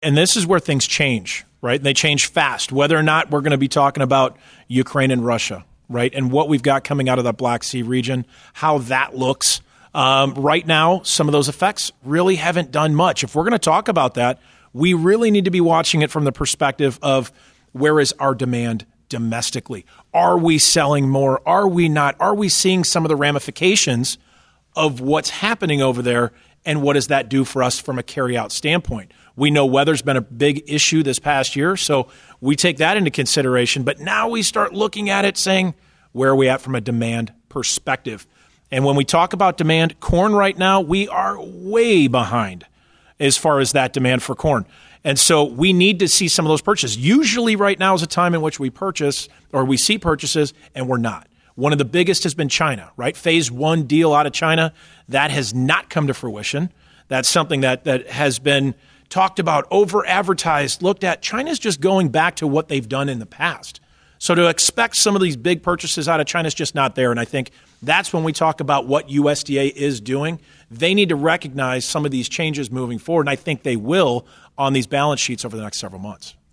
And this is where things change, right? And they change fast, whether or not we're going to be talking about Ukraine and Russia, right? And what we've got coming out of the Black Sea region, how that looks. Right now, some of those effects really haven't done much. If we're going to talk about that, we really need to be watching it from the perspective of where is our demand domestically? Are we selling more? Are we not? Are we seeing some of the ramifications of what's happening over there? And what does that do for us from a carryout standpoint? We know weather's been a big issue this past year, so we take that into consideration. But now we start looking at it saying, where are we at from a demand perspective? And when we talk about demand, corn right now, we are way behind as far as that demand for corn. And so we need to see some of those purchases. Usually right now is a time in which we purchase or we see purchases, and we're not. One of the biggest has been China, right? Phase 1 deal out of China, that has not come to fruition. That's something that has been talked about, over-advertised, looked at. China's just going back to what they've done in the past. So to expect some of these big purchases out of China is just not there. And I think that's when we talk about what USDA is doing. They need to recognize some of these changes moving forward, and I think they will on these balance sheets over the next several months.